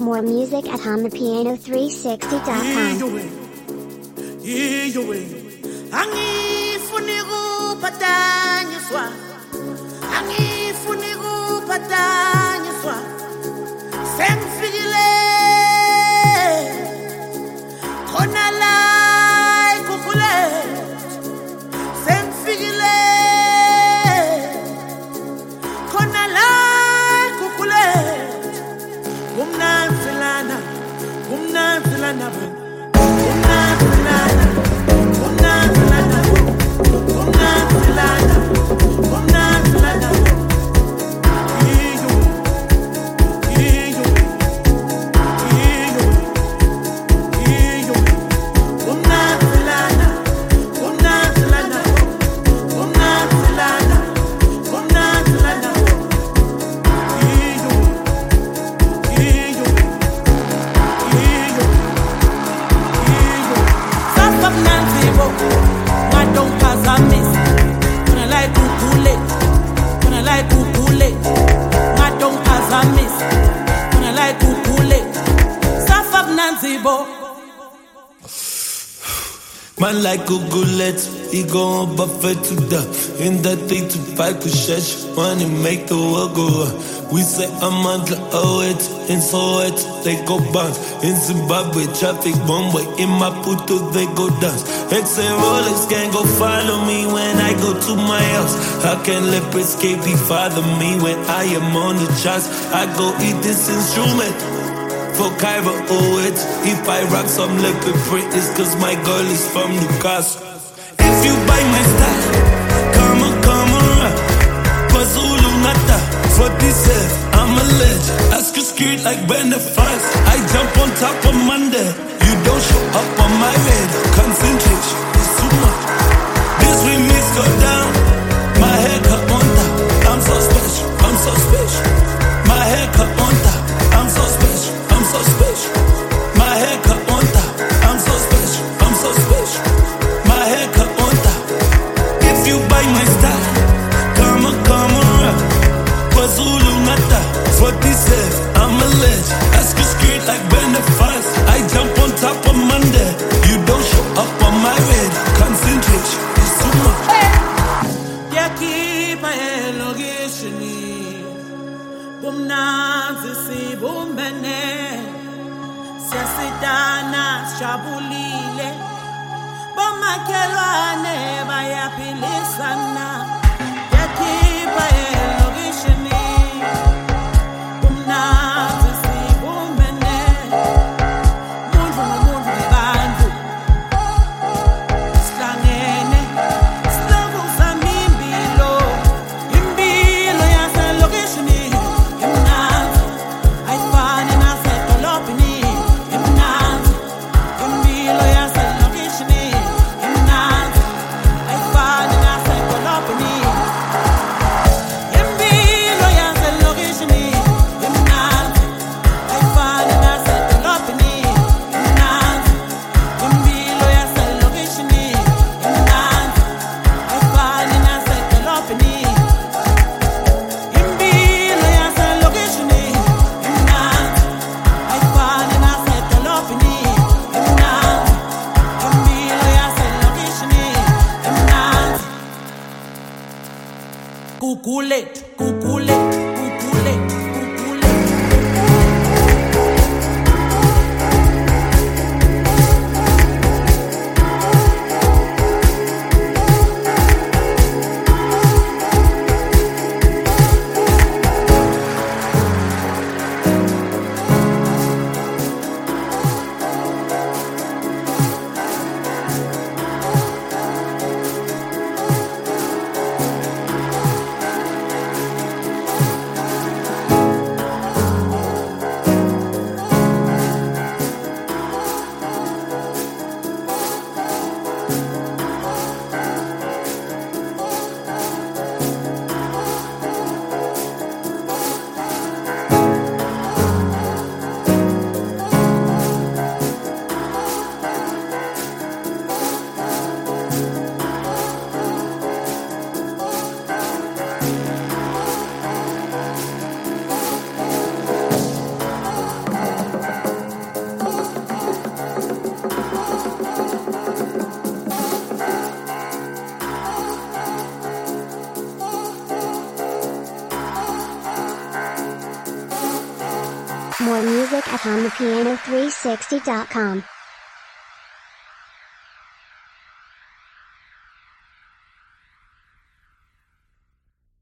More music at HumThePiano360.com. Angifuni kuphatanyiswa, angifuni kuphatanyiswa, sengifikile khona la ikukulethu, sengifikile khona la ikukulethu, umnanzilana umnanzilana umnanzilana Man like Google, he go on buffet to death. In that 3 to 5 could stretch money, make the world go round. We say I'm under it, in Soweto, they go bounce. In Zimbabwe, traffic bomb way, in Maputo, they go dance. X and Rolex can't go follow me when I go to my house. How can leopards be father me when I am on the charts? I go eat this instrument. For Cairo, it. If I rock some leopard print, it's cause my girl is from Newcastle. If you buy my style, come around. Kwazulu Nata, 47, I'm a legend. Ask you street like Benefits. I jump on top of Monday. You don't show up on my radar. Concentration is too much. This remix go down. My haircut on top. I'm so special, I'm so special. My haircut on top. I'm so special, I'm so special. My haircut on top. I'm so special, I'm so special. My haircut on top. If you buy my style, come around. Kwazulu Nata, 47, I'm a legend. Ask you street like Benefits. I jump on top of Monday. You don't show up on my radar. Concentration is too much. Yeah, keep my location. Bumnazi sibumbene, siyasidana sijabulile, bomakhelwane bayaphilisana, yakhipha elokishini. Bumnazi sibumbene, muntu nomuntu ngebantu, sihlangene, silovusa impilo, impilo yaselokishini. Google it. More music at HonThePiano360.com.